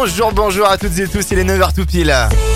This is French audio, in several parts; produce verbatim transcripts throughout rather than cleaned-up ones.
Bonjour, bonjour à toutes et tous, il est neuf heures tout pile.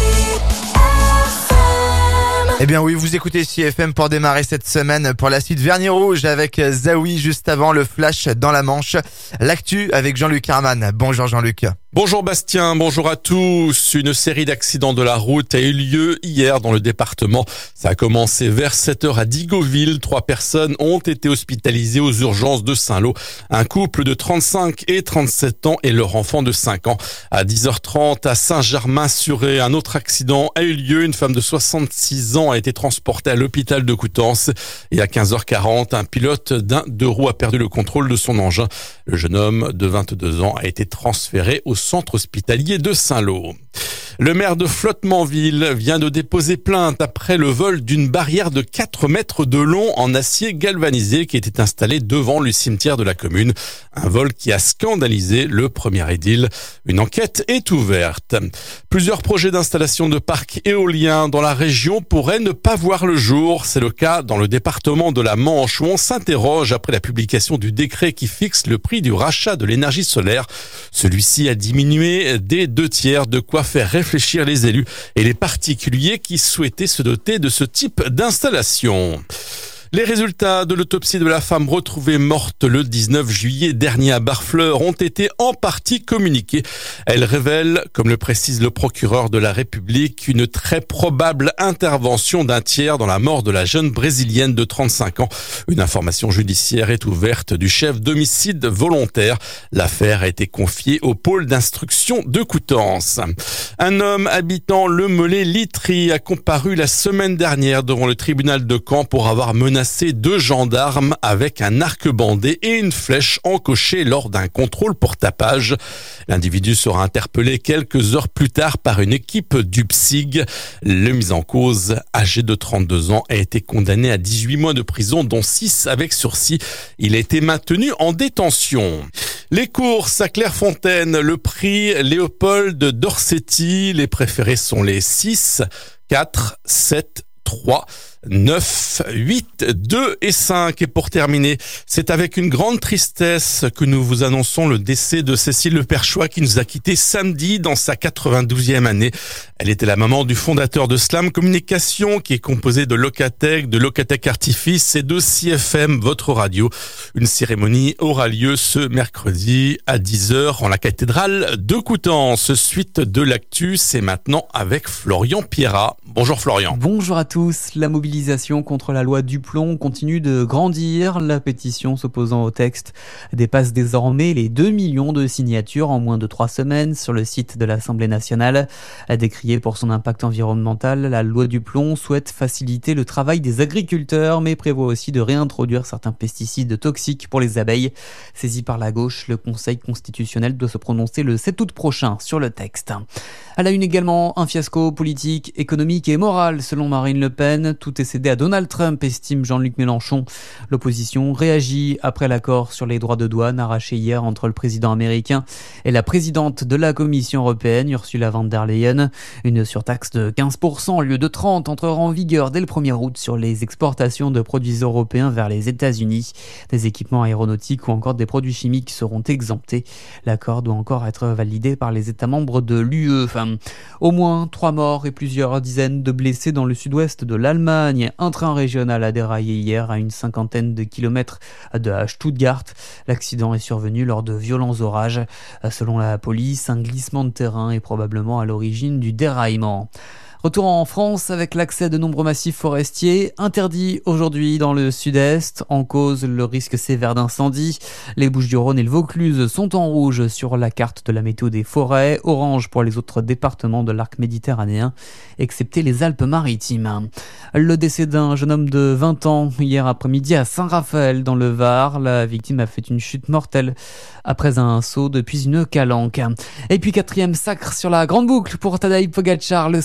Eh bien oui, vous écoutez C F M pour démarrer cette semaine pour la suite Vernis Rouge avec Zawi juste avant le flash dans la Manche. L'actu avec Jean-Luc Herman. Bonjour Jean-Luc. Bonjour Bastien, bonjour à tous. Une série d'accidents de la route a eu lieu hier dans le département. Ça a commencé vers sept heures à Digoville. Trois personnes ont été hospitalisées aux urgences de Saint-Lô. Un couple de trente-cinq et trente-sept ans et leur enfant de cinq ans. À dix heures trente à Saint-Germain-sur-Ré, un autre accident a eu lieu. Une femme de soixante-six ans a été transportée à l'hôpital de Coutances. Et à quinze heures quarante, un pilote d'un deux roues a perdu le contrôle de son engin. Le jeune homme de vingt-deux ans a été transféré au centre hospitalier de Saint-Lô. Le maire de Flottementville vient de déposer plainte après le vol d'une barrière de quatre mètres de long en acier galvanisé qui était installée devant le cimetière de la commune. Un vol qui a scandalisé le premier édile. Une enquête est ouverte. Plusieurs projets d'installation de parcs éoliens dans la région pourraient ne pas voir le jour. C'est le cas dans le département de la Manche où on s'interroge après la publication du décret qui fixe le prix du rachat de l'énergie solaire. Celui-ci a diminué des deux tiers, de quoi faire réfléchir les élus et les particuliers qui souhaitaient se doter de ce type d'installation. Les résultats de l'autopsie de la femme retrouvée morte le dix-neuf juillet dernier à Barfleur ont été en partie communiqués. Elle révèle, comme le précise le procureur de la République, une très probable intervention d'un tiers dans la mort de la jeune brésilienne de trente-cinq ans. Une information judiciaire est ouverte du chef d'homicide volontaire. L'affaire a été confiée au pôle d'instruction de Coutances. Un homme habitant le Melay-Litry a comparu la semaine dernière devant le tribunal de Caen pour avoir menacé deux gendarmes avec un arc bandé et une flèche encochée lors d'un contrôle pour tapage. L'individu sera interpellé quelques heures plus tard par une équipe du P S I G. Le mis en cause, âgé de trente-deux ans, a été condamné à dix-huit mois de prison, dont six avec sursis. Il a été maintenu en détention. Les courses à Clairefontaine, le prix Léopold Dorsetti. Les préférés sont les six, quatre, sept, trois, neuf, huit, deux et cinq. Et pour terminer, c'est avec une grande tristesse que nous vous annonçons le décès de Cécile Le Perchois qui nous a quittés samedi dans sa quatre-vingt-douzième année. Elle était la maman du fondateur de Slam Communication qui est composé de Locatech, de Locatech Artifice et de C F M, votre radio. Une cérémonie aura lieu ce mercredi à dix heures en la cathédrale de Coutances. Suite de l'actu, c'est maintenant avec Florian Pierrat. Bonjour Florian. Bonjour à tous. La mobilisation contre la loi Duplon continue de grandir. La pétition s'opposant au texte dépasse désormais les deux millions de signatures en moins de trois semaines sur le site de l'Assemblée nationale. Décriée pour son impact environnemental, la loi Duplon souhaite faciliter le travail des agriculteurs, mais prévoit aussi de réintroduire certains pesticides toxiques pour les abeilles. Saisi par la gauche, le Conseil constitutionnel doit se prononcer le sept août prochain sur le texte. À la une également, un fiasco politique, économique et moral selon Marine Le Pen. Tout est cédé à Donald Trump, estime Jean-Luc Mélenchon. L'opposition réagit après l'accord sur les droits de douane arraché hier entre le président américain et la présidente de la Commission européenne, Ursula von der Leyen. Une surtaxe de quinze pour cent au lieu de trente entrera en vigueur dès le premier août sur les exportations de produits européens vers les États-Unis. Des équipements aéronautiques ou encore des produits chimiques seront exemptés. L'accord doit encore être validé par les États membres de l'U E. Enfin, au moins trois morts et plusieurs dizaines de blessés dans le sud-ouest de l'Allemagne. Un train régional a déraillé hier à une cinquantaine de kilomètres de Stuttgart. L'accident est survenu lors de violents orages. Selon la police, un glissement de terrain est probablement à l'origine du déraillement. Retour en France avec l'accès de nombreux massifs forestiers interdits aujourd'hui dans le sud-est. En cause, le risque sévère d'incendie. Les Bouches-du-Rhône et le Vaucluse sont en rouge sur la carte de la météo des forêts. Orange pour les autres départements de l'arc méditerranéen, excepté les Alpes-Maritimes. Le décès d'un jeune homme de vingt ans hier après-midi à Saint-Raphaël dans le Var. La victime a fait une chute mortelle après un saut depuis une calanque. Et puis quatrième sacre sur la grande boucle pour Tadej Pogačar. Le Slovène a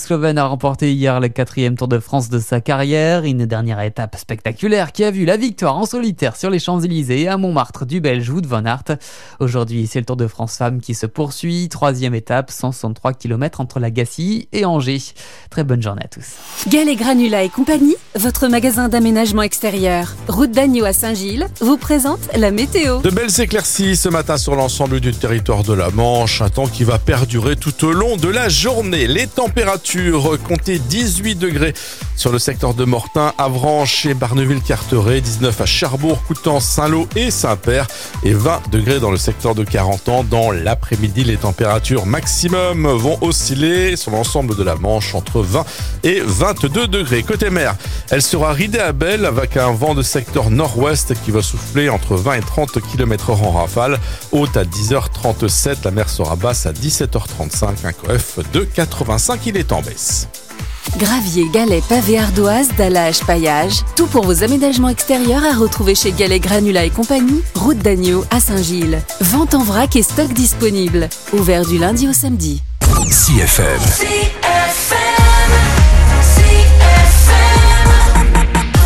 remporté hier le quatrième Tour de France de sa carrière. Une dernière étape spectaculaire qui a vu la victoire en solitaire sur les Champs-Élysées et à Montmartre du Belge Wout van Aert. Aujourd'hui, c'est le Tour de France Femmes qui se poursuit. Troisième étape, cent soixante-trois kilomètres entre la Gacilly et Angers. Très bonne journée à tous. Gallet Granula et compagnie, votre magasin d'aménagement extérieur, route d'Agneau à Saint-Gilles, vous présente la météo. De belles éclaircies ce matin sur l'ensemble du territoire de la Manche, un temps qui va perdurer tout au long de la journée. Les températures comptez dix-huit degrés sur le secteur de Mortain, Avranches et Barneville-Carteret, dix-neuf à Cherbourg, Coutances, Saint-Lô et Saint-Père et vingt degrés dans le secteur de Carentan. Dans l'après-midi, les températures maximum vont osciller sur l'ensemble de la Manche entre vingt et vingt-deux degrés. Côté mer, elle sera ridée à belle avec un vent de secteur nord-ouest qui va souffler entre vingt et trente kilomètres heure en rafale. Haute à dix heures trente-sept, la mer sera basse à dix-sept heures trente-cinq, un coef de quatre-vingt-cinq, il est en baisse. Gravier, galets, pavés, ardoises, dallage, paillage, tout pour vos aménagements extérieurs à retrouver chez Gallet Granula et compagnie, route d'Agneau à Saint-Gilles. Vente en vrac et stock disponible. Ouvert du lundi au samedi. C F M. C F M. C F M.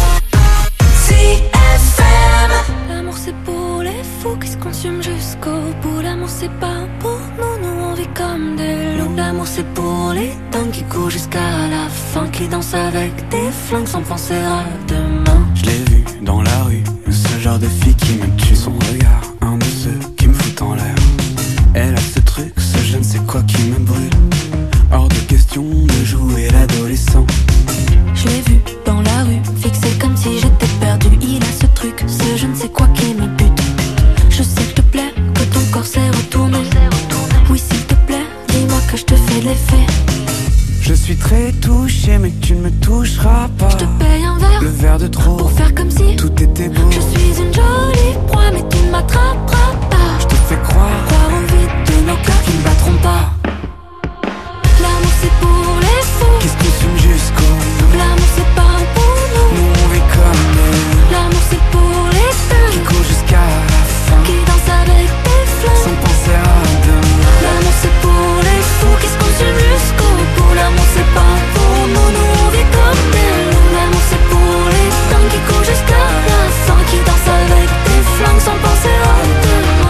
C F M. L'amour c'est pour les fous qui se consument jusqu'au bout. L'amour c'est pas pour nous, nous on vit comme des loups. L'amour c'est pour les dingues qui courent jusqu'à la fin, qui dansent avec des flingues sans penser à demain. Je l'ai vu dans la rue, ce genre de fille qui me tue. Son regard, un de ceux qui me fout en l'air. Elle a ce truc, ce je ne sais quoi qui me brûle. Hors de question de jouer l'adolescent. Je l'ai vu dans la rue, fixé comme si j'étais perdu. Il a ce truc, ce je ne sais quoi qui me bute. Je sais que te plaît, que ton corps s'est retourné. Oui s'il te plaît, dis-moi que je te fais de l'effet. Je suis très touché mais tu ne me toucheras pas. Je te paye un verre, le verre de trop, pour faire comme si tout était beau. Je suis une jolie proie mais tu ne m'attraperas pas. Je te fais croire, croire au vide de nos cœurs qui ne battront pas. L'amour c'est pour les fous qui se consument jusqu'au bout. L'amour c'est pas pour nous, nous on vit comme nous. L'amour c'est pour les dingues qui courent jusqu'à la fin, qui dansent avec des flingues sans penser à demain. L'amour c'est pour les fous qui se consument jusqu'au bout. L'amour c'est pas pour nous, nous on vit comme des loups. L'amour c'est pour les dingues qui courent jusqu'à la fin, qui dansent avec des flingues sans penser à demain.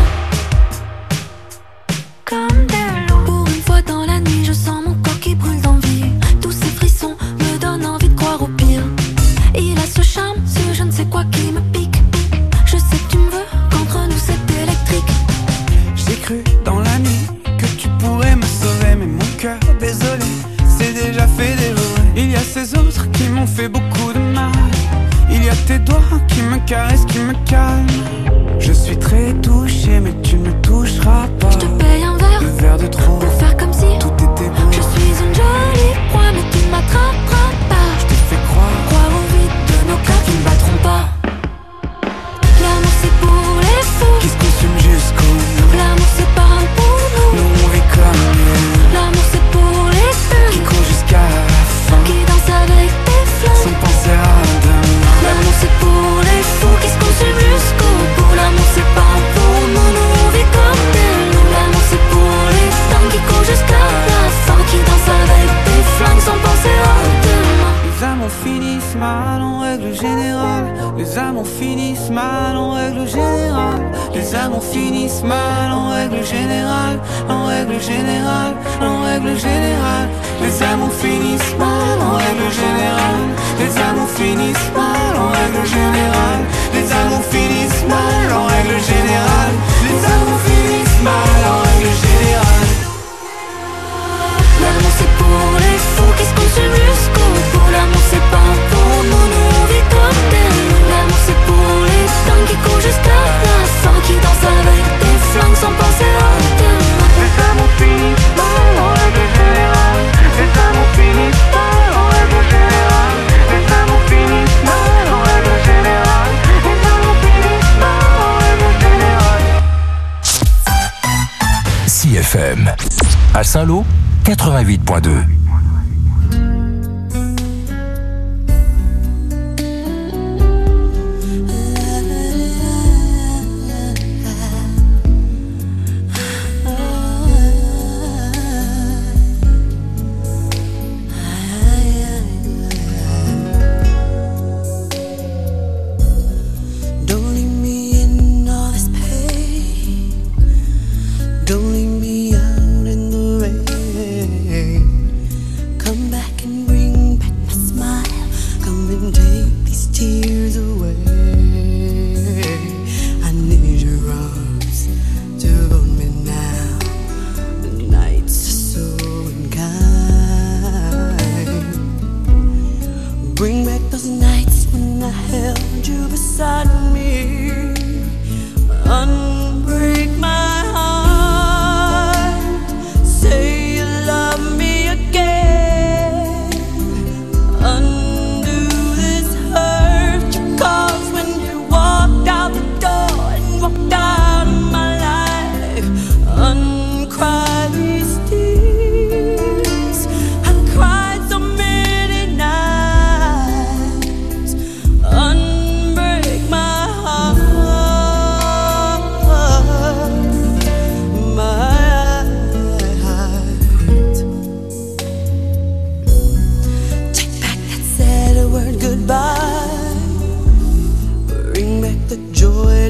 Comme des loups. Pour une fois dans la nuit, je sens mon corps qui brûle d'envie. Tous ces frissons me donnent envie de croire au pire. Il a ce charme, ce je ne sais quoi qui me pique. Je sais que tu me veux, qu'entre nous c'est électrique. J'ai cru dans la nuit que tu pourrais me sauver, mais mon cœur, désolé, c'est déjà fait des regrets. Il y a ces autres qui m'ont fait beaucoup de mal. Il y a tes doigts qui me caressent, qui me calment. Je suis très touché mais tu ne me toucheras pas. Je te paye un verre, le verre de trop, pour faire comme si tout était beau. Je suis une jolie proie mais tu ne m'attraperas pas. Je te fais croire, croire au vide de nos cœurs qui ne battront pas. L'amour c'est pour les fous qui se consument jusqu'au bout. L'amour c'est pas pour nous, nous on vit comme nous. L'amour c'est pour les dingues qui courent jusqu'à la fin, qui dansent avec des flingues sans penser à demain. L'amour c'est pour les fous qui se consument jusqu'au bout. L'amour c'est pas pour nous, nous on vit comme des loups. L'amour c'est pour les dingues qui courent jusqu'à la fin, qui dansent avec des flingues sans penser à demain. Les amours finissent mal en règle générale. Les amours finissent mal en règle générale. Les amours finissent mal en règle générale. En règle générale, en règle générale. Les amours finissent mal en règle générale. Les amours finissent mal en règle générale. Les amours finissent mal en règle générale. Les amours finissent mal en règle générale. L'amour c'est pour les fous qui se consument jusqu'au bout. L'amour c'est pas pour nous, nous on vit comme des loups. L'amour c'est pour les dingues qui courent jusqu'à la fin, qui dansent avec des flingues sans penser à demain. Les amours finissent mal en règle générale. Les amours finissent mal en règle générale. Les amours finissent mal en règle générale. Les amours finissent mal en règle générale. C F M. À Saint-Lô, quatre-vingt-huit point deux.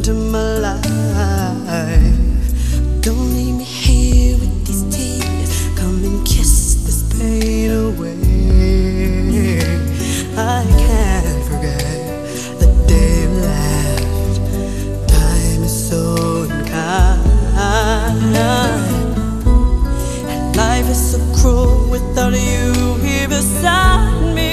to my life. Don't leave me here with these tears. Come and kiss this pain away. I can't forget the day you left. Time is so unkind, and life is so cruel without you here beside me.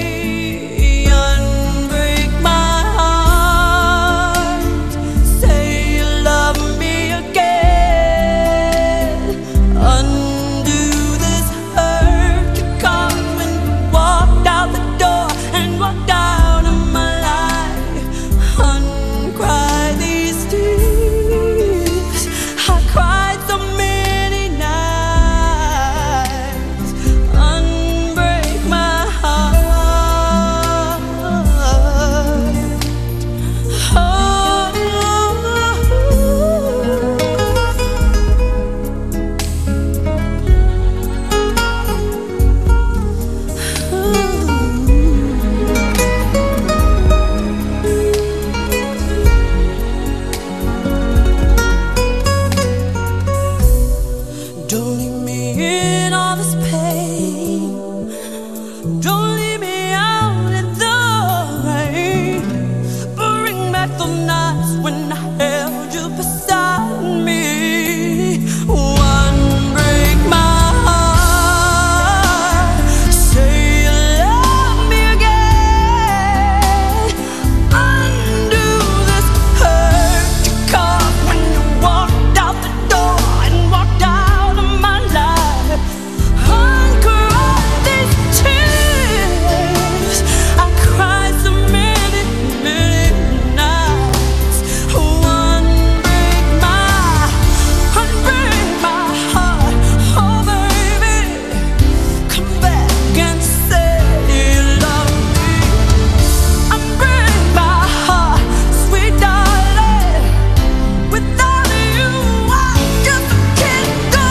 Unbreak my heart. Say you love me again. Undo this hurt you caused when you walked out the door and walked out of my life. Uncry these tears. I cried so many nights. Unbreak my heart. Don't leave me in all this pain. Don't leave me out in the rain. Bring back the nights when I held you beside me. One break my heart. Say you love me again. Undo this hurt you caused when you walked out the door and walked out of my life. Uncry these tears. I cried so many, many nights. One break my, one break my heart. Oh baby, come back and say you love me. Unbreak my heart, sweet darling. Without you, I just can't go.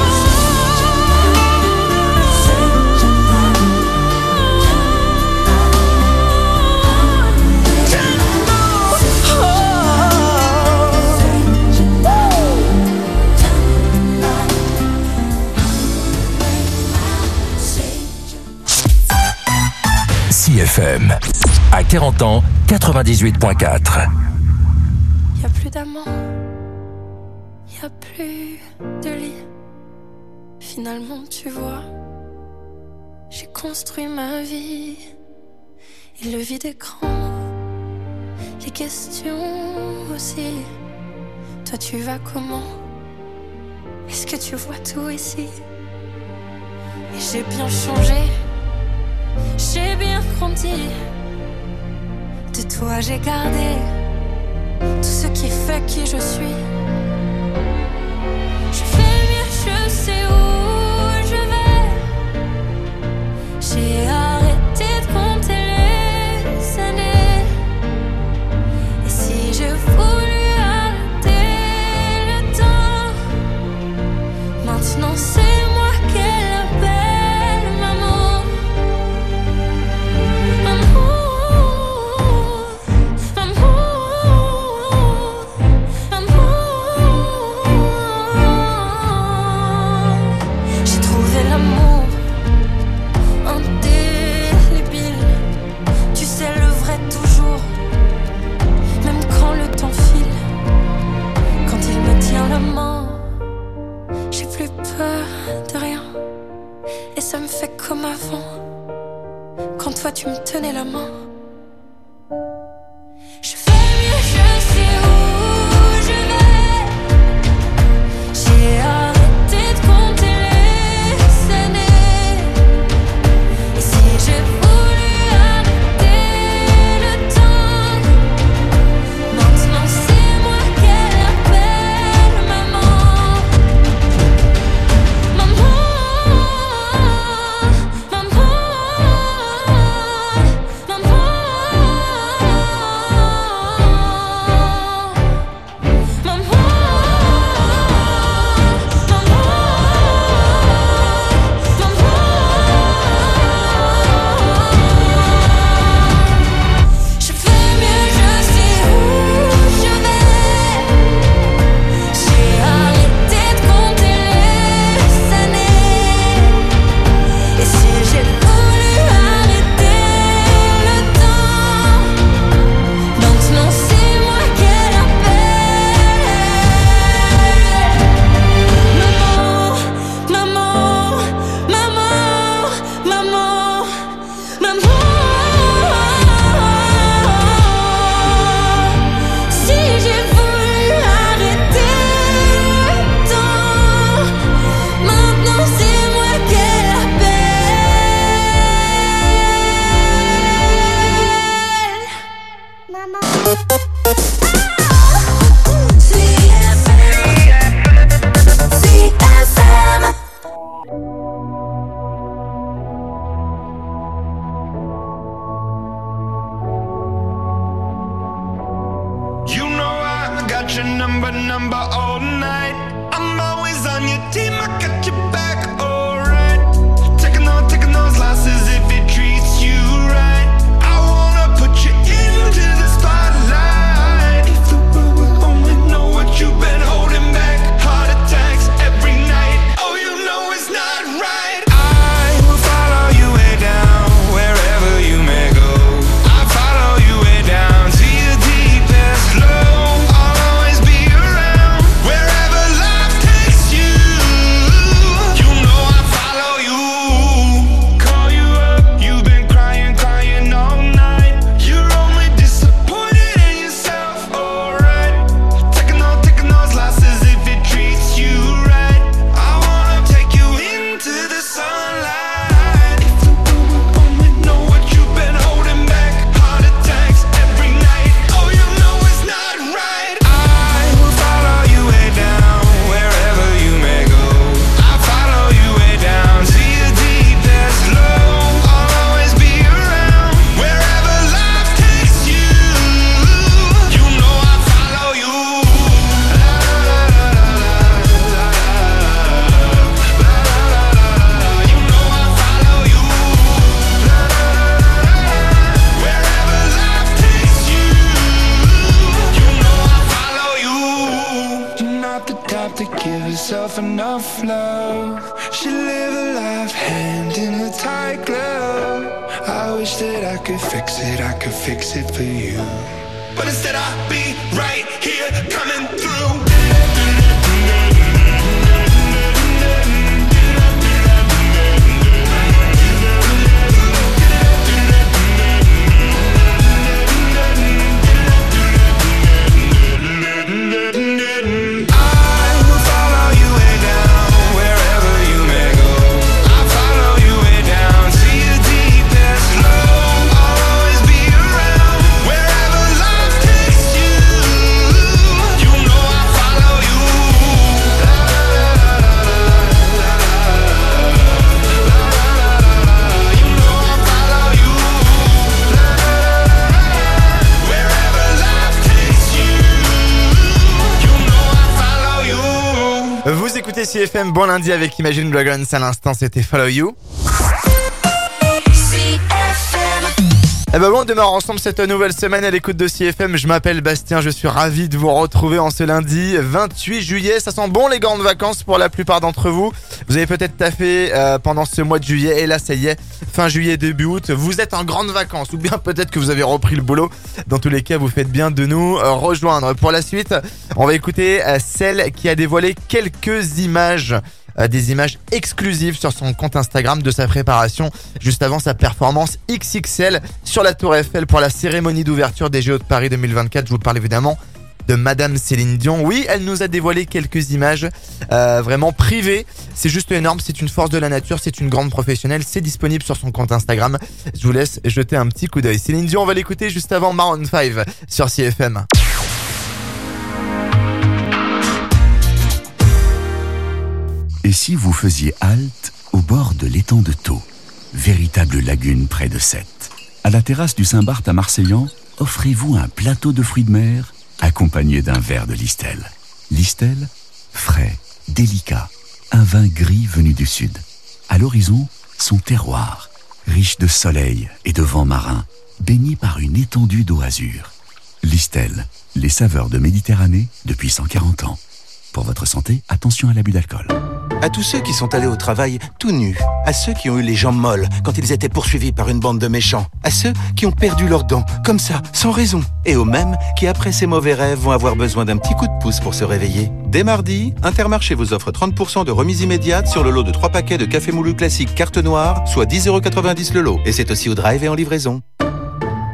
C F M. À quarante ans, quatre-vingt-dix-huit point quatre. Y a plus d'amant, y a plus de lit. Finalement, tu vois, j'ai construit ma vie. Et le vide écran, les questions aussi. Toi, tu vas comment? Est-ce que tu vois tout ici? Et j'ai bien changé, j'ai bien grandi. De toi, j'ai gardé tout ce qui fait qui je suis. Je fais mieux, je sais où je vais. J'ai arrêté de compter les années. Et si j'ai voulu arrêter le temps, maintenant c'est moi qu'elle appelle maman. Amour, amour, amour. You know I got your number, number all night. I'm always on your team, I got your back, alright. Taking on, taking those losses if it treats you right. I wanna put you into the spotlight. If the world will only know what you've been holding back. Heart attacks every night, oh you know it's not right. I will follow you way down, wherever you may go. I follow you way down to your deepest low. I'll always be around, wherever life takes you. You know I follow you. Call you up, you've been crying, crying all night. You're only disappointed in yourself, alright. Taking on, taking those losses if it treats you right. I wanna take you into the sunlight. If the world will only know what you've been holding back. Heart attacks every night, oh you know it's not right. I will follow you way down, wherever you may go. I follow you way down to your deepest low. I'll always be around, wherever life takes you. You know I follow you. La la la la la la la. You know I follow you. La la la la la. Wherever life takes you. You know I follow you. You're not the type to give yourself enough love. Should live a life hand in a tight glove. I wish that I could fix it, I could fix it for you. But instead I'll be right here coming through. I will follow you way down, wherever you may go. I follow you way down to your deepest low. I'll always be around, wherever life takes you. You know I follow you. La la la la la la la. You know I follow you. La la la la. Wherever life takes you. You know I follow you. Vous écoutez C F M, bon lundi avec Imagine Dragons. À l'instant, c'était Follow You. Eh ben bon, on démarre ensemble cette nouvelle semaine à l'écoute de C F M. Je m'appelle Bastien, je suis ravi de vous retrouver en ce lundi vingt-huit juillet. Ça sent bon les grandes vacances pour la plupart d'entre vous. Vous avez peut-être taffé euh, pendant ce mois de juillet et là ça y est, fin juillet, début août. Vous êtes en grandes vacances ou bien peut-être que vous avez repris le boulot. Dans tous les cas, vous faites bien de nous euh, rejoindre. Pour la suite, on va écouter euh, celle qui a dévoilé quelques images. Euh, des images exclusives sur son compte Instagram de sa préparation juste avant sa performance X X L sur la Tour Eiffel pour la cérémonie d'ouverture des Jeux de Paris deux mille vingt-quatre. Je vous parle évidemment de Madame Céline Dion. Oui, elle nous a dévoilé quelques images euh, vraiment privées. C'est juste énorme, c'est une force de la nature, c'est une grande professionnelle. C'est disponible sur son compte Instagram. Je vous laisse jeter un petit coup d'œil. Céline Dion, on va l'écouter juste avant Maroon cinq sur C F M. Et si vous faisiez halte au bord de l'étang de Thau, véritable lagune près de Sète? À la terrasse du Saint-Barth à Marseillan, offrez-vous un plateau de fruits de mer accompagné d'un verre de Listel. Listel, frais, délicat, un vin gris venu du sud. À l'horizon, son terroir, riche de soleil et de vent marin, baigné par une étendue d'eau azur. Listel, les saveurs de Méditerranée depuis cent quarante ans. Pour votre santé, attention à l'abus d'alcool. À tous ceux qui sont allés au travail tout nus, à ceux qui ont eu les jambes molles quand ils étaient poursuivis par une bande de méchants, à ceux qui ont perdu leurs dents, comme ça, sans raison, et aux mêmes qui, après ces mauvais rêves, vont avoir besoin d'un petit coup de pouce pour se réveiller. Dès mardi, Intermarché vous offre trente pour cent de remise immédiate sur le lot de trois paquets de café moulu classique carte noire, soit dix euros quatre-vingt-dix le lot. Et c'est aussi au drive et en livraison.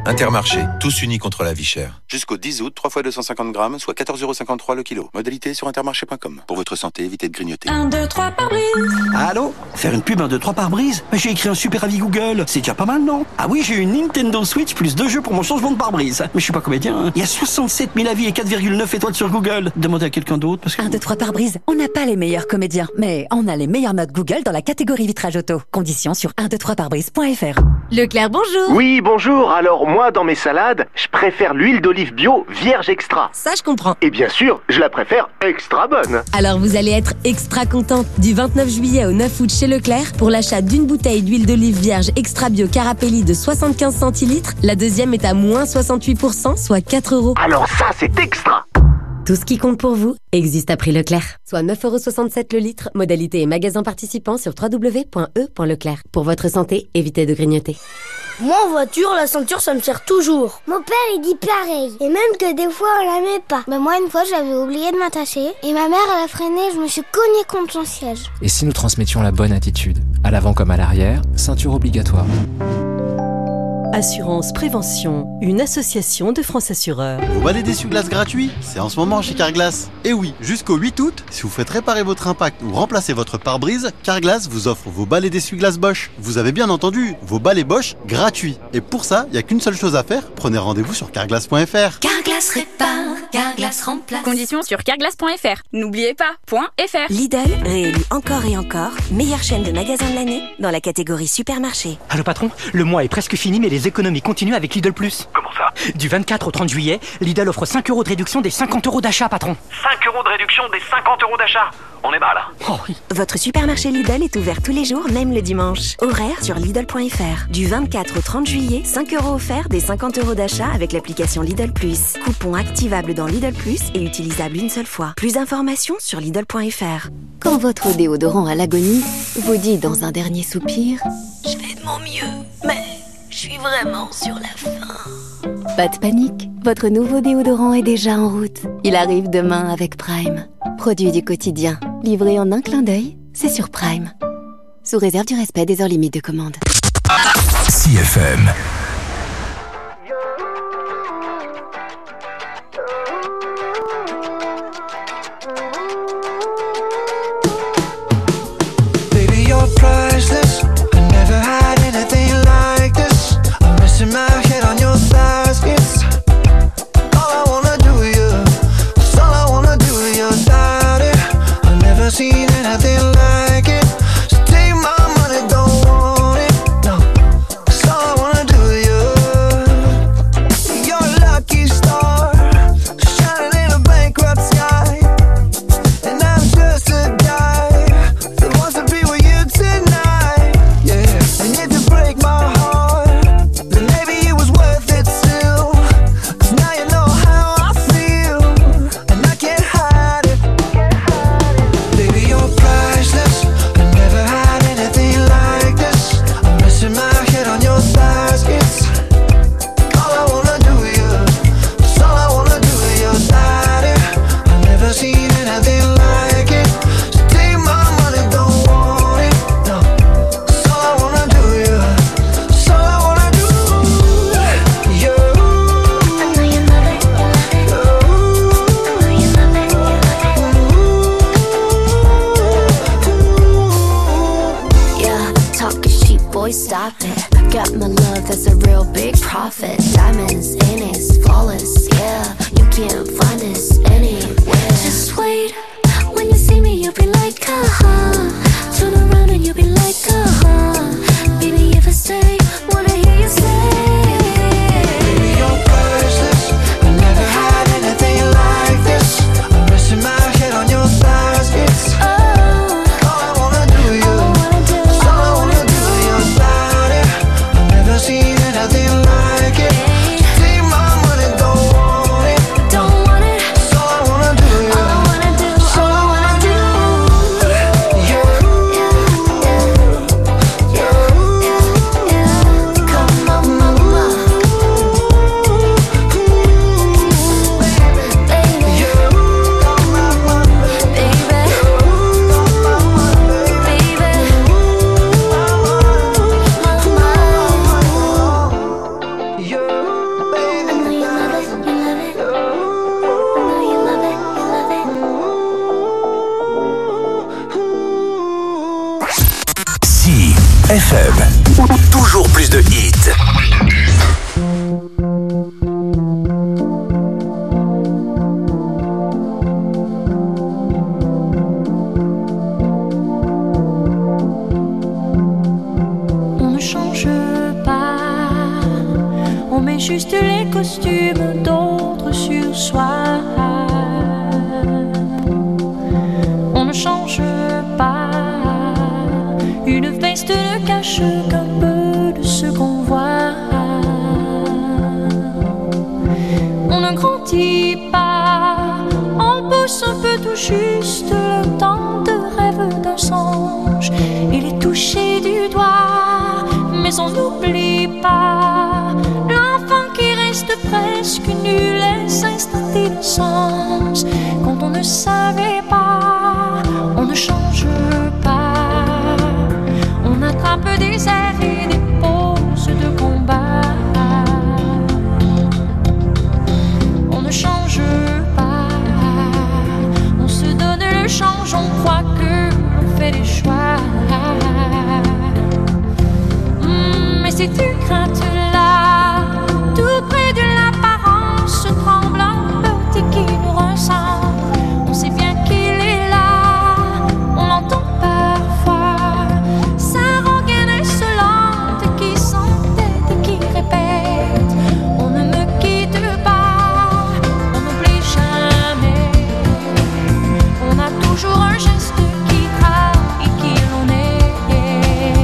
Intermarché, tous unis contre la vie chère. Jusqu'au dix août, trois fois deux cent cinquante grammes, soit quatorze euros cinquante-trois le kilo. Modalité sur intermarché point com. Pour votre santé, évitez de grignoter. un, deux, trois pare-brise. Allô? Faire une pub un, deux, trois pare-brise? Mais j'ai écrit un super avis Google. C'est déjà pas mal, non? Ah oui, j'ai une Nintendo Switch plus deux jeux pour mon changement de pare-brise. Mais je suis pas comédien, hein. Il y a soixante-sept mille avis et quatre virgule neuf étoiles sur Google. Demandez à quelqu'un d'autre parce que... un, deux, trois pare-brise. On n'a pas les meilleurs comédiens, mais on a les meilleures notes Google dans la catégorie vitrage auto. Conditions sur un, deux, trois pare-brise point f r. Leclerc, bonjour. Oui, bonjour. Alors, moi, dans mes salades, je préfère l'huile d'olive bio vierge extra. Ça, je comprends. Et bien sûr, je la préfère extra bonne. Alors, vous allez être extra content. Du vingt-neuf juillet au neuf août chez Leclerc, pour l'achat d'une bouteille d'huile d'olive vierge extra bio Carapelli de soixante-quinze centilitres, la deuxième est à moins soixante-huit pour cent, soit quatre euros. Alors ça, c'est extra. Tout ce qui compte pour vous existe à prix Leclerc. Soit neuf euros soixante-sept le litre. Modalité et magasin participant sur w w w point e point leclerc. Pour votre santé, évitez de grignoter. Moi en voiture, la ceinture ça me sert toujours. Mon père il dit pareil. Et même que des fois on la met pas. Ben moi une fois j'avais oublié de m'attacher. Et ma mère elle a freiné, je me suis cognée contre son siège. Et si nous transmettions la bonne attitude? À l'avant comme à l'arrière, ceinture obligatoire. Assurance Prévention, une association de France Assureurs. Vos balais d'essuie-glace gratuits, c'est en ce moment chez Carglass. Et oui, jusqu'au huit août, si vous faites réparer votre impact ou remplacer votre pare-brise, Carglass vous offre vos balais d'essuie-glace Bosch. Vous avez bien entendu, vos balais Bosch gratuits. Et pour ça, il n'y a qu'une seule chose à faire, prenez rendez-vous sur carglass point f r. Carglass répare, Carglass remplace. Conditions sur carglass point f r. N'oubliez pas, .fr. Lidl, réélu encore et encore, meilleure chaîne de magasins de l'année dans la catégorie supermarché. Allô patron, le mois est presque fini mais les économies continuent avec Lidl Plus. Comment ça? Du vingt-quatre au trente juillet, Lidl offre cinq euros de réduction des cinquante euros d'achat, patron. cinq euros de réduction des cinquante euros d'achat? On est bas là. Oh oui. Votre supermarché Lidl est ouvert tous les jours, même le dimanche. Horaire sur Lidl point f r. Du vingt-quatre au trente juillet, cinq euros offerts des cinquante euros d'achat avec l'application Lidl Plus. Coupon activable dans Lidl Plus et utilisable une seule fois. Plus d'informations sur Lidl point f r. Quand votre déodorant à l'agonie vous dit dans un dernier soupir « Je fais de mon mieux, mais je suis vraiment sur la fin ». Pas de panique, votre nouveau déodorant est déjà en route. Il arrive demain avec Prime. Produit du quotidien, livré en un clin d'œil, c'est sur Prime. Sous réserve du respect des heures limites de commande. C F M. Baby, you're priceless. I never had anything like this. I'm resting my head on your thighs. It's all I wanna do with you. It's all I wanna do with your daddy. I've never seen anything like it. So take my money, don't want it. No, it's all I wanna do with you. You're a lucky star, shining in a bankrupt sky. And I'm just a guy that wants to be with you tonight. Yeah, and if you break my heart, then maybe it was worth it still. 'Cause now you know how I feel, and I can't hide it. Baby, you're priceless. I never had anything like this. I'm resting my head on your thighs. It's all I wanna do with you. It's all I wanna do with your daddy. I've never seen anything like it. So take my money, don't want it. No, it's all I wanna do with you. It's all I wanna do. You. I know you love it. I know you love it. Yeah, talking cheap, boy, stop it. Got my love, that's a real big profit. Diamonds in it, flawless, yeah. You can't find this anywhere. Just wait, when you see me, you'll be like, uh-huh. Turn around and you'll be like, uh-huh. Baby, if I stay, wanna hear you say. Baby, you're priceless. I never had anything like this. I'm resting my head on your thighs. It's all I wanna do with you. It's all I wanna do with your body. I've never seen anything like it. So take my money, don't want it. Don't want it. juste les costumes d'autres sur soi. On ne change pas. Une veste ne cache qu'un peu de ce qu'on voit. On ne grandit pas. On pousse un peu tout juste le temps de rêve d'un songe. Il est touché du doigt, mais on n'oublie pas l'enfant qui reste presque nu, les instants d'innocence. Quand on ne savait pas, on ne change pas. On attrape des airs et des poses de combat. On ne change pas. On se donne le change, on croit que l'on fait des choix. Mmh, mais ces tu craintes là, tout près de l'apparence tremble un petit qui nous ressemble. On sait bien qu'il est là, on l'entend parfois. Sa rengaine insolente qui s'entête et qui répète: on ne me quitte pas, on n'oublie jamais. On a toujours un geste qui trahit qui l'on est.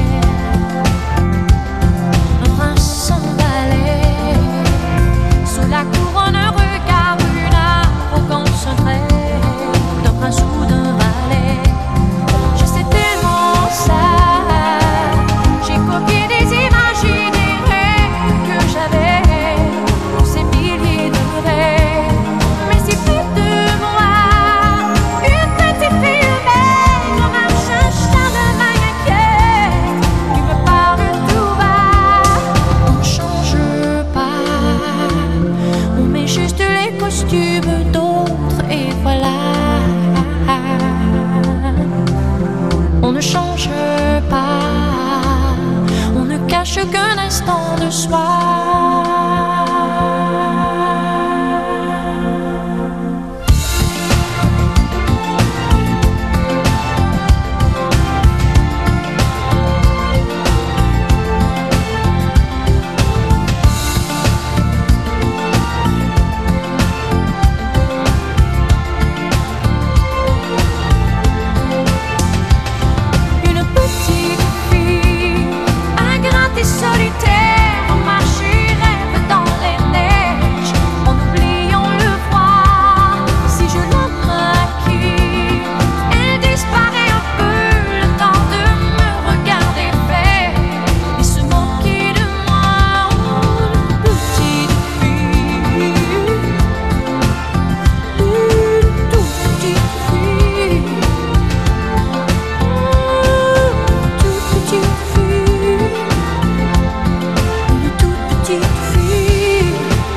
Un prince sans balai, sous la couronne un regard, une arrogance, un trait d'un prince ou d'un valet. Je sais tellement ça, j'ai copié des images et des rêves que j'avais, tous ces milliers de rêves. Mais si près de moi, une petite fille maigre marche un charlemagne inquiète, qui me parle tout bas. On ne change pas, on met juste les costumes d'autres et voilà. On ne change pas, on ne cache qu'un instant de soi. Une petite fille, ingrate et solitaire, marche et rêve dans les neiges. En oubliant le froid, si je la maquille, elle disparaît un peu, le temps de me regarder faire et se moquer de moi. Une petite fille, une toute petite fille, une toute petite fille, une toute petite fille.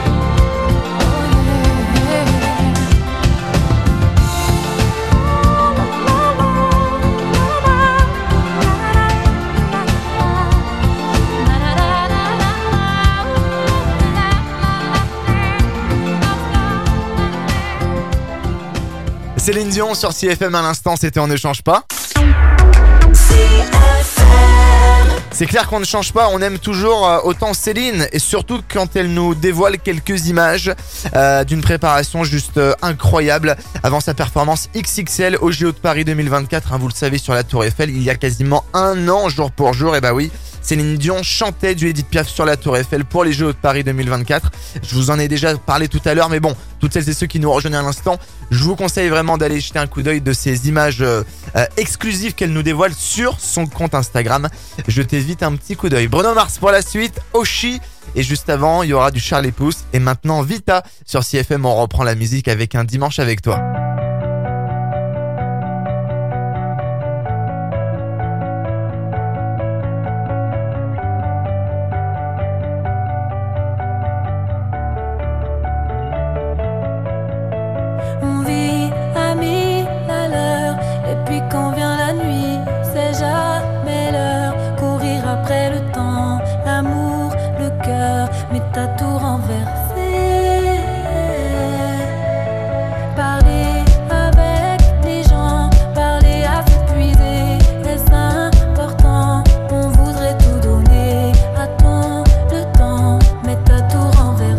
Céline Dion sur C F M à l'instant, c'était On ne change pas. C'est clair qu'on ne change pas, on aime toujours euh, autant Céline, et surtout quand elle nous dévoile quelques images euh, d'une préparation juste euh, incroyable avant sa performance X X L au J O de Paris deux mille vingt-quatre, hein, vous le savez, sur la Tour Eiffel, il y a quasiment un an jour pour jour. Et bah oui, Céline Dion chantait du Edith Piaf sur la Tour Eiffel pour les Jeux de Paris deux mille vingt-quatre. Je vous en ai déjà parlé tout à l'heure, mais bon, toutes celles et ceux qui nous rejoignent à l'instant, je vous conseille vraiment d'aller jeter un coup d'œil de ces images euh, euh, exclusives qu'elle nous dévoile sur son compte Instagram. Jetez vite un petit coup d'œil. Bruno Mars pour la suite, Oshi, et juste avant, il y aura du Charlie Puth. Et maintenant, Vita sur C F M, on reprend la musique avec Un dimanche avec toi. On vit à mille à l'heure, et puis quand vient la nuit, c'est jamais l'heure. Courir après le temps, l'amour, le cœur, mais t'as tout renversé. Parler avec les gens, parler à s'épuiser, est-ce important? On voudrait tout donner à ton le temps, mais t'as tout renversé.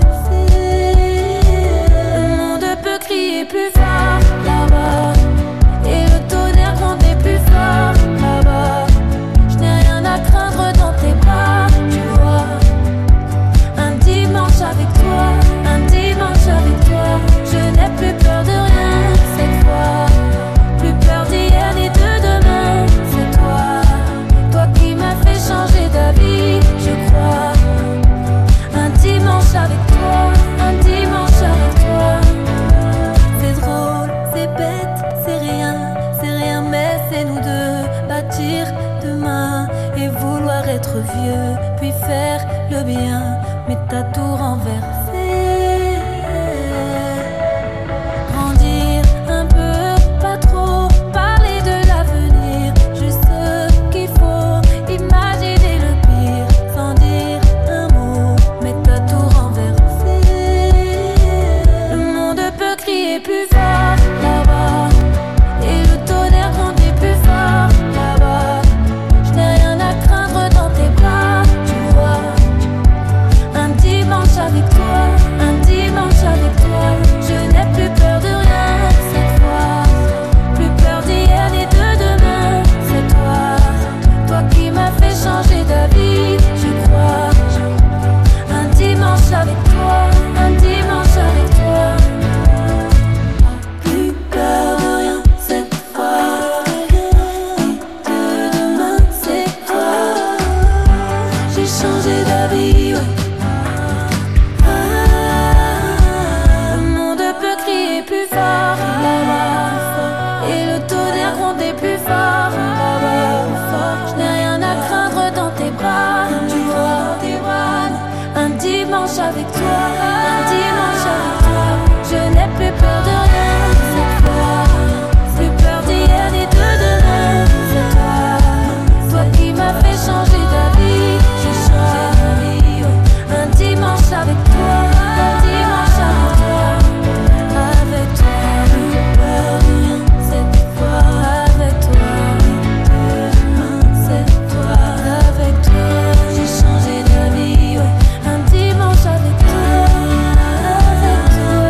avec toi, un dimanche avec toi. Je n'ai plus peur de rien cette fois. Plus peur d'hier ni de demain. C'est toi, toi qui m'as fait changer d'avis. J'ai changé d'avis, ouais. Un dimanche avec toi, un dimanche avec toi. Avec toi, plus peur de rien cette fois. Avec toi, c'est toi. Avec toi, j'ai changé d'avis, ouais. Un dimanche avec toi, avec toi.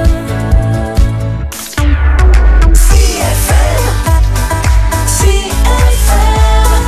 C F M, C F M,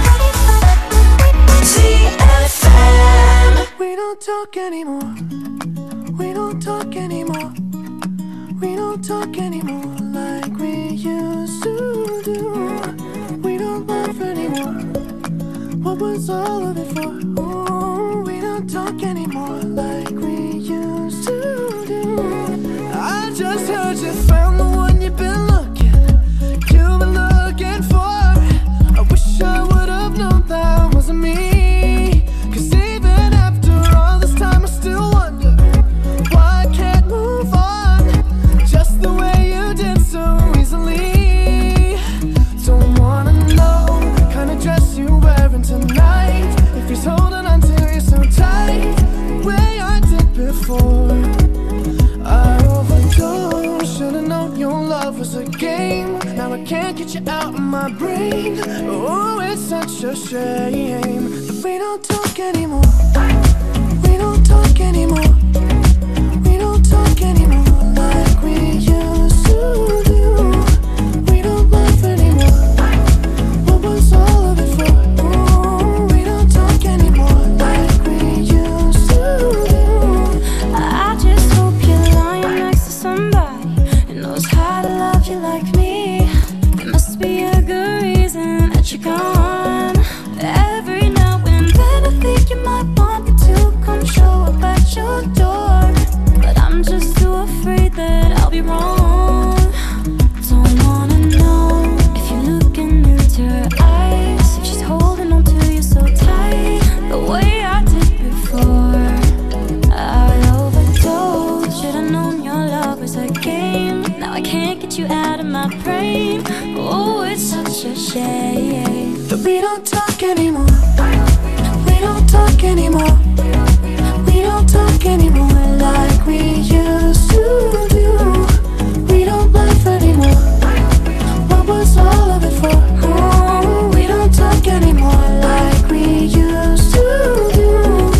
C F M. We don't talk anymore. We don't talk anymore. We don't talk anymore like we used to do. We don't laugh anymore. What was all of it for? Ooh, we don't talk anymore like we used to do. I just heard you found the one you've been looking, you've been looking for. I wish I would have known that wasn't me. Cause even after all this time I still wonder why I can't move on just the way you did so easily. Don't wanna know the kind of dress you're wearing tonight, if he's holding on to you so tight, the way I did before. I overdosed, should've known your love was a game. Now I can't get you out of my brain. Oh, it's such a shame that we don't talk anymore. We don't talk anymore. We don't talk anymore like we used to do. We don't laugh anymore. What was all of it for? Ooh, we don't talk anymore like we used to do. I just hope you're lying next to somebody who knows how to love you like me. There must be a good reason that you're gone. Every now and then I think you might want me to come show up at your door, but I'm just too afraid that I'll be wrong. Don't wanna know if you're looking into her eyes, if she's holding on to you so tight, the way I did before. I overdosed, should've known your love was a game. Now I can't get you out of my brain. Oh, it's such a shame that we don't talk anymore. We don't talk anymore. We don't talk anymore like we used to do. We don't laugh anymore. What was all of it for? Oh, we don't talk anymore like we used to do.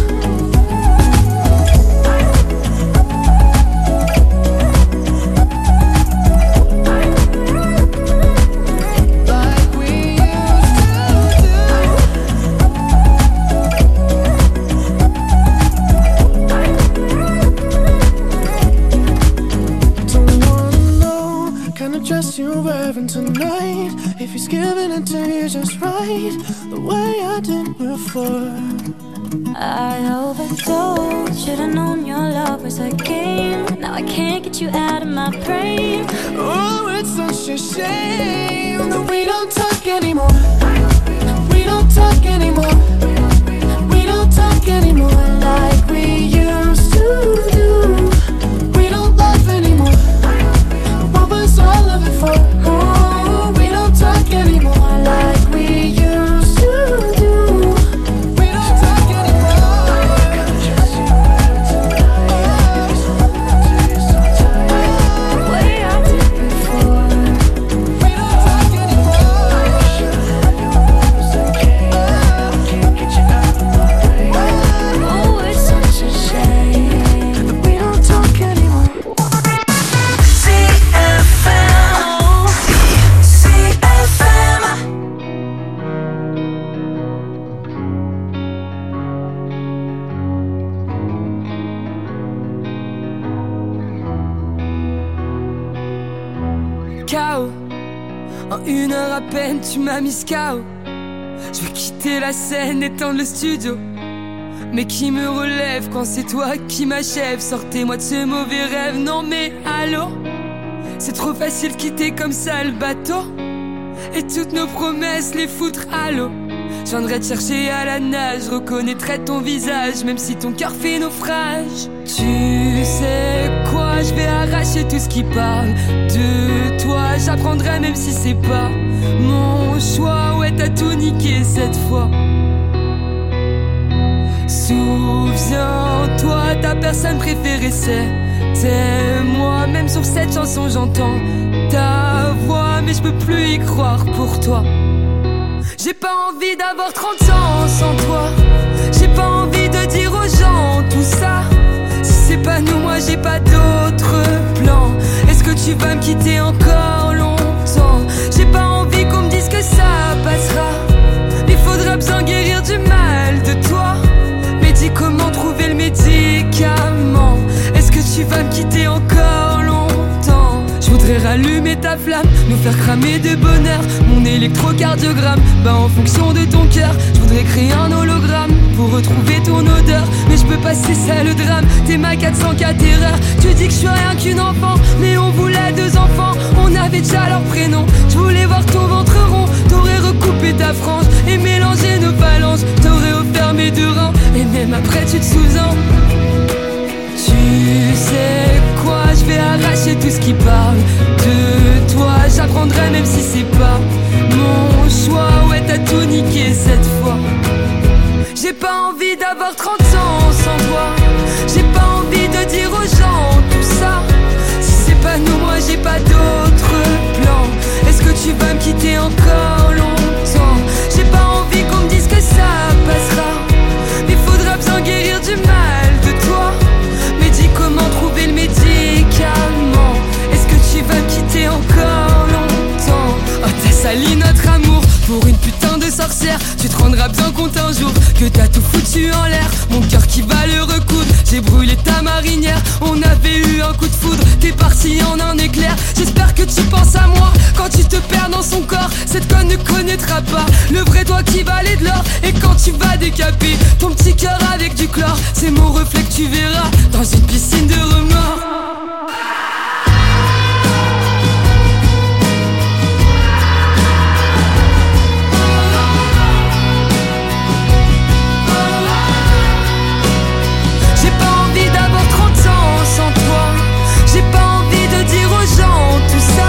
Like we used to do. Don't wanna know kind of dress you're wearing tonight, if he's giving it to you just right, the way I did before. I overdosed, should've known your love was a game. Now I can't get you out of my brain. Oh, it's such a shame that we don't talk anymore. We don't talk anymore. We don't talk anymore like we used to do. We don't laugh anymore. What was all of it for? Oh, we don't talk anymore like we used to do. We don't talk anymore. The way I did before. We don't talk anymore. Can't get you out of my brain. Oh, it's such a shame that we don't talk anymore. C F M, C F M. K O. En une heure à peine, tu m'as mis K O. Je vais quitter la scène, éteindre le studio. Mais qui me relève quand c'est toi qui m'achève? Sortez-moi de ce mauvais rêve, non mais allô? C'est trop facile de quitter comme ça le bateau, et toutes nos promesses les foutre à l'eau. Je viendrai te chercher à la nage, je reconnaîtrai ton visage, même si ton cœur fait naufrage. Tu sais quoi, je vais arracher tout ce qui parle de toi. J'apprendrai même si c'est pas mon choix. Ouais, t'as tout niqué cette fois. Souviens-toi, ta personne préférée c'était moi. Même sur cette chanson j'entends ta voix, mais je peux plus y croire pour toi. J'ai pas envie d'avoir trente ans sans toi. J'ai pas envie de dire aux gens tout ça. Si c'est pas nous, moi j'ai pas d'autre plan. Est-ce que tu vas me quitter encore longtemps? J'ai pas envie qu'on me dise que ça passera. Il faudra bien guérir du mal de toi. Mais dis comment trouver le médicament. Est-ce que tu vas me quitter encore longtemps? Je voudrais rallumer ta flamme, nous faire cramer de bonheur. Mon électrocardiogramme bat en fonction de ton cœur. Je voudrais créer un hologramme pour retrouver ton odeur. Mais je peux pas, c'est ça le drame. T'es ma quatre cent quatre erreur. Tu dis que je suis rien qu'une enfant, mais on voulait deux enfants. On avait déjà leur prénom. Je voulais voir ton ventre rond. T'aurais recoupé ta frange et mélangé nos phalanges. T'aurais offert mes deux reins et même après tu te souviens. Tu sais quoi, je vais arracher tout ce qui parle de toi. J'apprendrai même si c'est pas mon choix. Ouais, t'as tout niqué cette fois. J'ai pas envie d'avoir trente ans sans toi. J'ai pas envie de dire aux gens tout ça. Si c'est pas nous, moi j'ai pas d'autre plan. Est-ce que tu vas me quitter encore longtemps? J'ai pas envie qu'on me dise que ça passera. Mais faudra bien guérir du mal de toi. Mais dis comment trouver le médicament. Est-ce que tu vas me quitter encore longtemps? Oh, t'as sali notre amour pour une putain de sorcière. Tu te rendras bien compte un jour que t'as tout foutu en l'air. Mon cœur qui va le recoudre. J'ai brûlé ta marinière. On avait eu un coup de foudre. T'es parti en un éclair. J'espère que tu penses à moi quand tu te perds dans son corps. Cette conne ne connaîtra pas le vrai toi qui valait de l'or. Et quand tu vas décaper ton petit cœur avec du chlore, c'est mon reflet que tu verras dans une piscine de remords. J'ai pas envie d'avoir trente ans sans toi. J'ai pas envie de dire aux gens tout ça.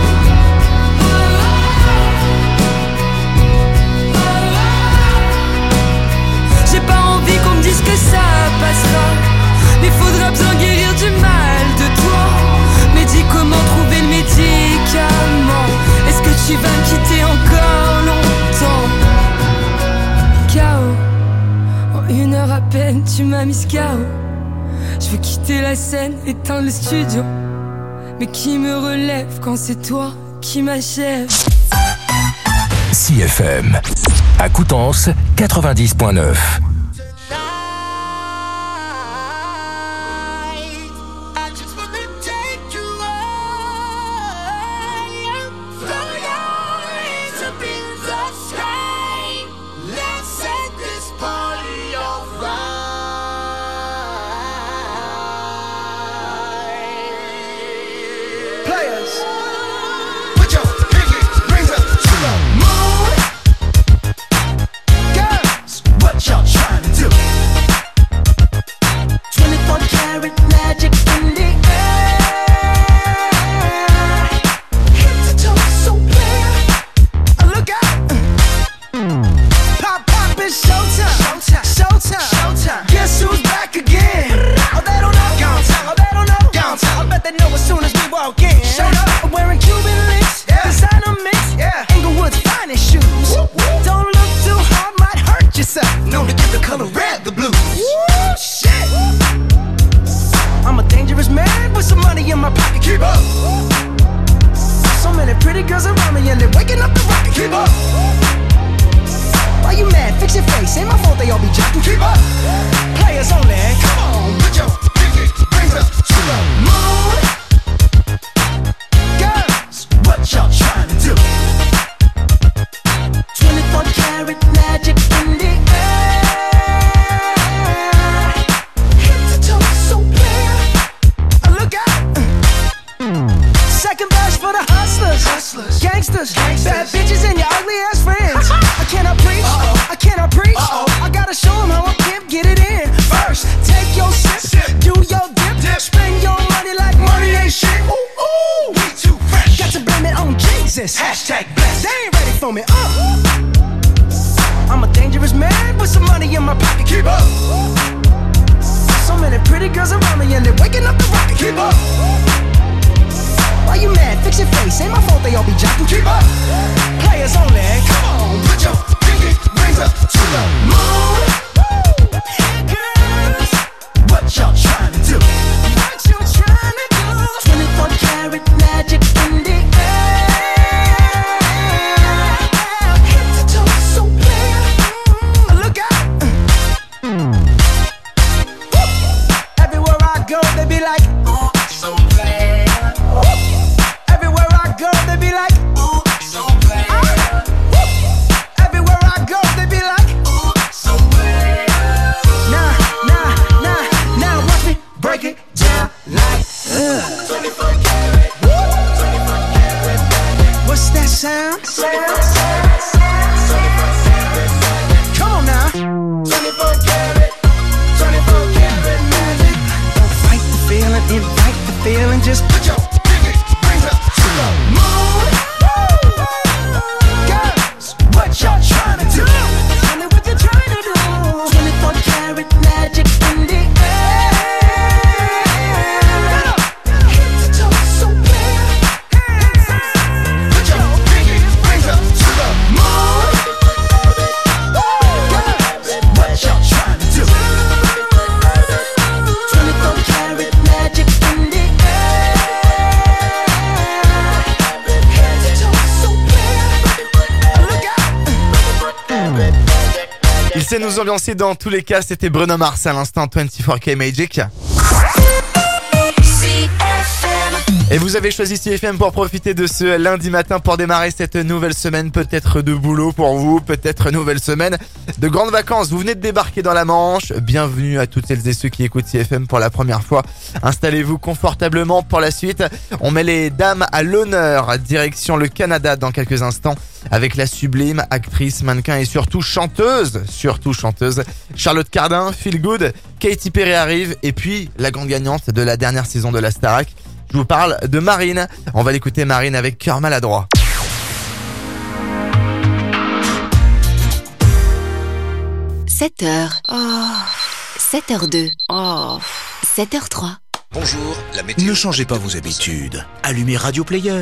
J'ai pas envie qu'on me dise que ça passera. Mais faudra bien guérir du mal de toi. Mais dis comment trouver le médicament. Est-ce que tu vas me quitter encore longtemps? K O. En une heure à peine tu m'as mis K O. Je veux quitter la scène, éteindre le studio. Mais qui me relève quand c'est toi qui m'achève? C F M à Coutances quatre-vingt-dix point neuf. Second best for the hustlers, hustlers. Gangsters, gangsters, bad bitches and your ugly ass friends. I cannot preach, Uh-oh. I cannot preach. Uh-oh. I gotta show them how I pimp, get it in. First, take your sip, sip. Do your dip, dip, spend your money like money ain't shit. Ooh, ooh, we too fresh. Got to blame it on Jesus. Hashtag blessed. They ain't ready for me. Uh. I'm a dangerous man with some money in my pocket. Keep up. So many pretty girls around me and they're waking up the rocket. Keep up. Why you mad? Fix your face. Ain't my fault they all be jocking. Keep up. Players only. Come on, put your pinky rings up to the moon. Girls, what y'all trying to do? What you trying to do? twenty-four karat magic in the air. Head to toe so clear. Look out. Everywhere I go, they be like, ooh, so bad. Everywhere I go, they be like, ooh, so bad. Everywhere I go, they be like, ooh, so bad. Nah, nah, nah, now watch me break it down like, uh. twenty-four karat, twenty-four karat magic. What's that sound? Sound, sound, sound. twenty-four karat magic. Come on now. twenty-four karat, twenty-four karat magic. Don't fight the feeling, invite the feeling. Just put your pinky rings up to the moon. Girls, what y'all trying to do? Tell me what you're trying to do. twenty-four karat magic in the air. Head to toe so clear. Put your pinky rings up to the moon. Girls, what y'all trying to do? twenty-four karat magic in the air. Head to toe so clear. Look out. Il sait nous ambiancer dans tous les cas, c'était Bruno Mars à l'instant, vingt-quatre K Magic. Et vous avez choisi C F M pour profiter de ce lundi matin pour démarrer cette nouvelle semaine, peut-être de boulot pour vous, peut-être nouvelle semaine de grandes vacances. Vous venez de débarquer dans la Manche, bienvenue à toutes celles et ceux qui écoutent C F M pour la première fois. Installez-vous confortablement pour la suite. On met les dames à l'honneur, direction le Canada dans quelques instants avec la sublime actrice, mannequin et surtout chanteuse, surtout chanteuse, Charlotte Cardin, Feel Good, Katy Perry arrive et puis la grande gagnante de la dernière saison de la Starac. Je vous parle de Marine. On va l'écouter, Marine, avec Cœur maladroit. sept heures. Oh. sept heures deux. Oh. sept heures trois. Bonjour, la météo. Ne changez pas vos habitudes. Allumez Radio Player.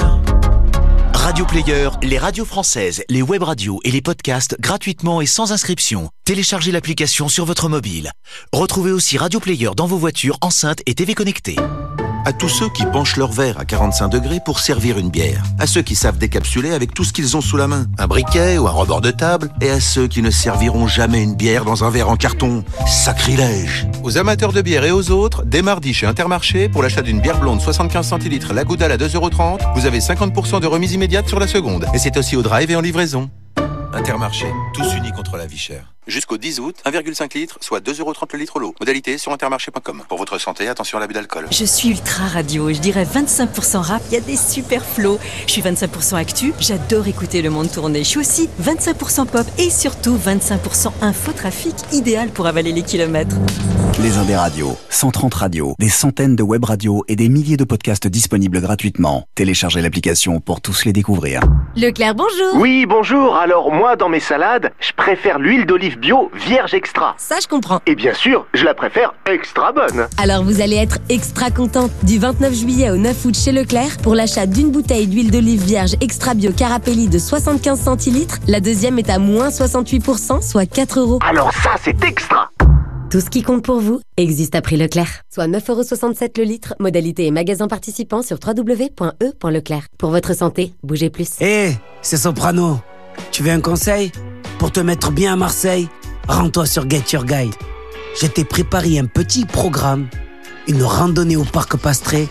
Radio Player, les radios françaises, les web radios et les podcasts gratuitement et sans inscription. Téléchargez l'application sur votre mobile. Retrouvez aussi Radio Player dans vos voitures, enceintes et T V connectées. À tous ceux qui penchent leur verre à quarante-cinq degrés pour servir une bière. À ceux qui savent décapsuler avec tout ce qu'ils ont sous la main. Un briquet ou un rebord de table. Et à ceux qui ne serviront jamais une bière dans un verre en carton. Sacrilège. Aux amateurs de bière et aux autres, dès mardi chez Intermarché, pour l'achat d'une bière blonde soixante-quinze centilitres La Goudale à deux euros trente, vous avez cinquante pour cent de remise immédiate sur la seconde. Et c'est aussi au drive et en livraison. Intermarché, tous unis contre la vie chère. Jusqu'au dix août, un virgule cinq litres, soit deux euros trente le litre l'eau. Modalité sur intermarché point com. Pour votre santé, attention à l'abus d'alcool. Je suis ultra radio, je dirais vingt-cinq pour cent rap, il y a des super flows. Je suis vingt-cinq pour cent actu, j'adore écouter le monde tourner. Je suis aussi vingt-cinq pour cent pop et surtout vingt-cinq pour cent infotrafic, idéal pour avaler les kilomètres. Les Indés Radios, cent trente radios, des centaines de web radios et des milliers de podcasts disponibles gratuitement. Téléchargez l'application pour tous les découvrir. Leclerc, bonjour. Oui, bonjour. Alors moi, dans mes salades, je préfère l'huile d'olive bio vierge extra. Ça, je comprends. Et bien sûr, je la préfère extra bonne. Alors vous allez être extra contente. Du vingt-neuf juillet au neuf août chez Leclerc, pour l'achat d'une bouteille d'huile d'olive vierge extra bio Carapelli de soixante-quinze centilitres, la deuxième est à moins soixante-huit pour cent, soit quatre euros. Alors ça, c'est extra. Tout ce qui compte pour vous existe à prix Leclerc. Soit neuf euros soixante-sept le litre, modalité et magasin participant sur w w w point e point leclerc. Pour votre santé, bougez plus. Hé, hey, c'est Soprano. Tu veux un conseil? Pour te mettre bien à Marseille, rends-toi sur Get Your Guide. Je t'ai préparé un petit programme, une randonnée au parc Pastré,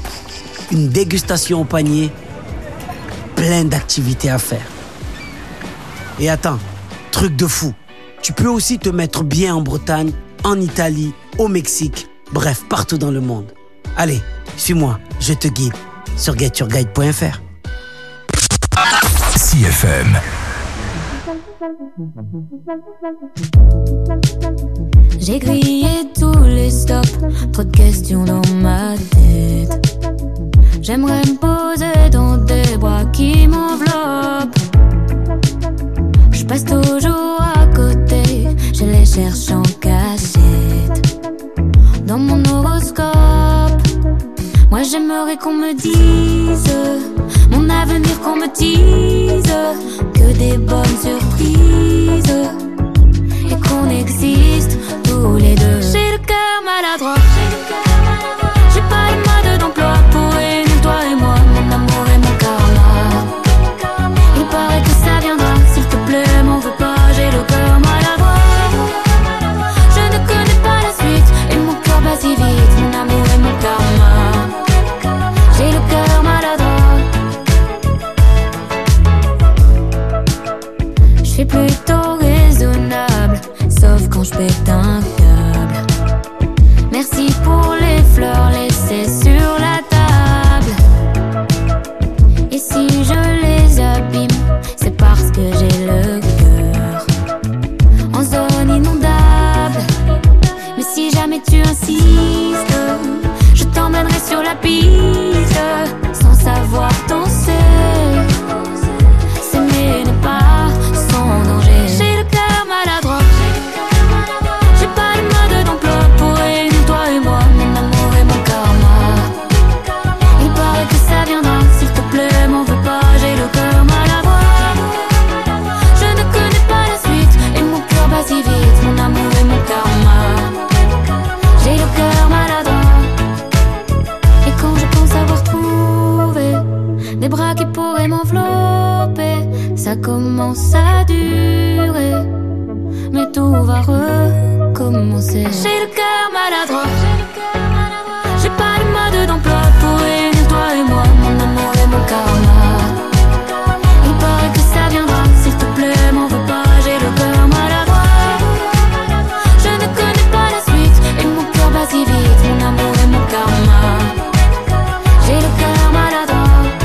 une dégustation au panier, plein d'activités à faire. Et attends, truc de fou, tu peux aussi te mettre bien en Bretagne, en Italie, au Mexique, bref, partout dans le monde. Allez, suis-moi, je te guide. sur get your guide point f r. C F M. J'ai grillé tous les stops, trop de questions dans ma tête. J'aimerais me poser dans des bras qui m'enveloppent. Je passe toujours à côté, je les cherche en cachette. Dans mon horoscope, moi j'aimerais qu'on me dise mon avenir, qu'on me dise que des bonnes surprises et qu'on existe tous les deux. J'ai le cœur maladroit, j'ai pas le mode d'emploi pour réunir toi et moi, mon amour et mon karma. Il paraît que ça viendra, s'il te plaît m'en veux pas, j'ai le cœur maladroit. Je ne connais pas la suite et mon cœur bat si vite, mon amour et mon karma. J'ai le cœur maladroit. Je suis plutôt raisonnable, sauf quand je pète un câble. Merci pour les fleurs laissées sur la table. Et si je les abîme, c'est parce que j'ai le cœur en zone inondable. Mais si jamais tu insistes, je t'emmènerai sur la piste, sans savoir danser. S'aimer n'est pas sans danger. J'ai le cœur maladroit, j'ai pas le mode d'emploi pour réunir toi et moi, mon amour et mon karma. Il paraît que ça viendra, s'il te plaît m'en veux pas, j'ai le cœur maladroit. Je ne connais pas la suite et mon cœur bat si vite, mon amour et mon karma. J'ai le cœur maladroit. Et quand je pense avoir trouvé des bras qui pourraient m'envelopper, ça commence à durer, mais tout va recommencer. J'ai le cœur maladroit, j'ai pas le mode d'emploi pour réunir toi et moi, mon amour et mon karma. Il paraît que ça viendra, s'il te plaît m'en veux pas, j'ai le cœur maladroit. Je ne connais pas la suite et mon cœur bat si vite, mon amour et mon karma. J'ai le cœur maladroit.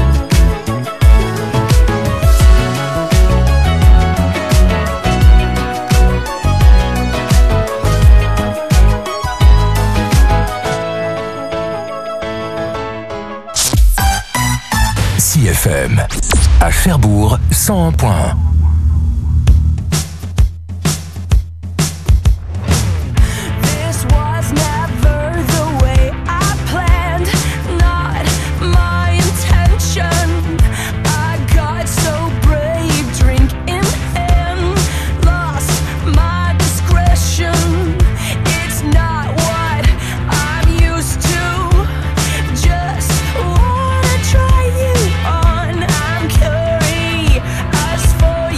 C F M. À Cherbourg, cent un point un. This was never the way I planned, not my intention. I got so brave, drink in hand, lost my discretion. It's not what I'm used to, just wanna try you on. I'm curious for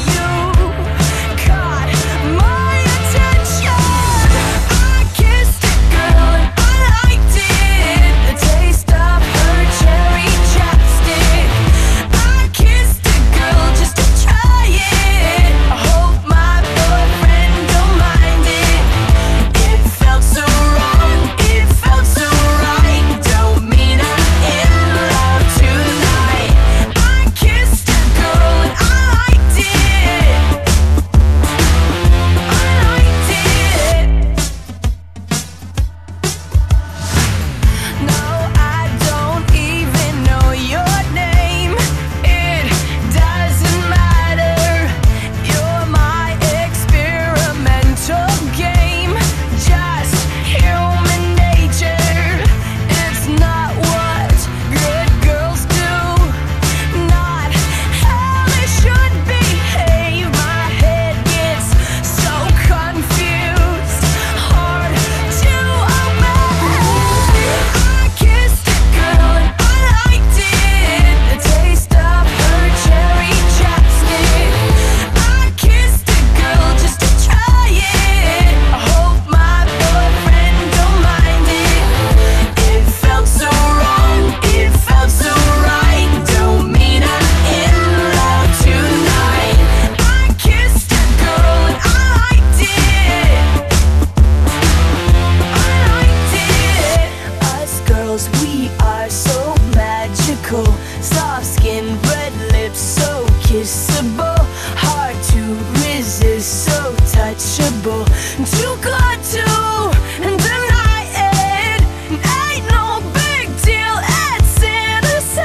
soft skin, red lips, so kissable. Hard to resist, so touchable. Too good to deny it. Ain't no big deal, it's innocent.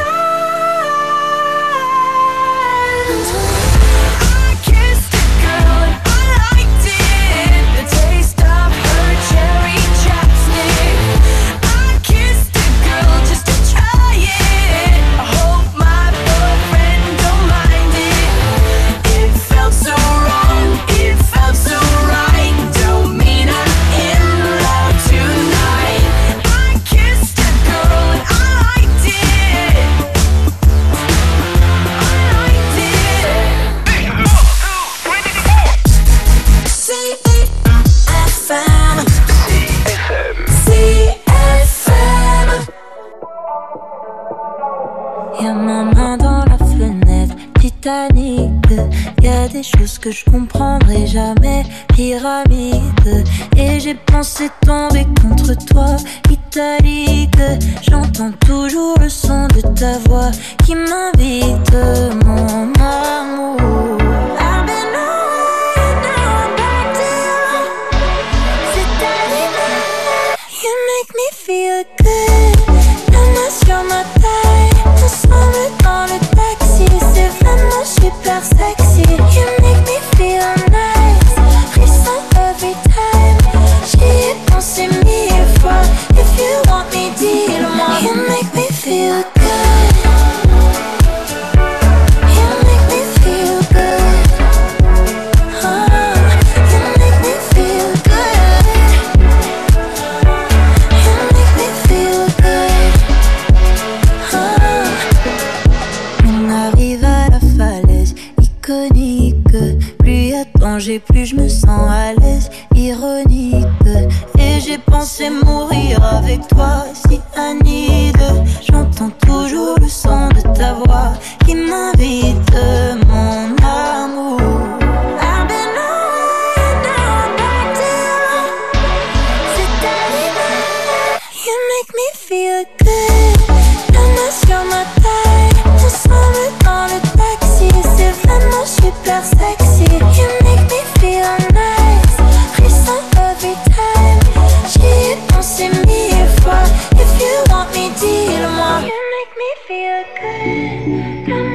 I kissed a girl and I liked it. The taste of her cherry chapstick. I kissed a girl just to try it. I hope my boyfriend don't mind it. It felt so wrong, it felt so right. Don't mean I'm in love tonight. I kissed a girl and I liked it. I liked it. C F M. C F M. Y'a ma main dans la fenêtre, Titanic. Y'a des choses que je comprendrai jamais, pyramide. Et j'ai pensé tomber contre toi, italique. J'entends toujours le son de ta voix qui m'invite, mon amour. I've been away, now I'm back to you. C'est arrivé, you make me feel good. La main sur ma taille, ensemble dans le taxi. C'est vraiment super sexy. You make me feel nice. Frisson every time. J'y ai pensé mille fois. If you want me, dis-le-moi. You make me feel good. You make me feel good. Oh, you make me feel good. You make me feel good. Oh. On arrive à la falaise iconique. Plus y a de danger, plus je me sens à l'aise. Ironique. Et j'ai pensé mourir avec toi, si Anide. J'entends toujours le son de ta voix qui m'invite, mon amour. I've been away, now I'm back to you. C'est arrivé, you make me feel good. La main sur ma taille, ensemble dans le taxi. C'est vraiment super sexy. You make me feel nice. Frisson every time. J'y ai pensé mille fois. If you want me, dis-le-moi. You make me feel good.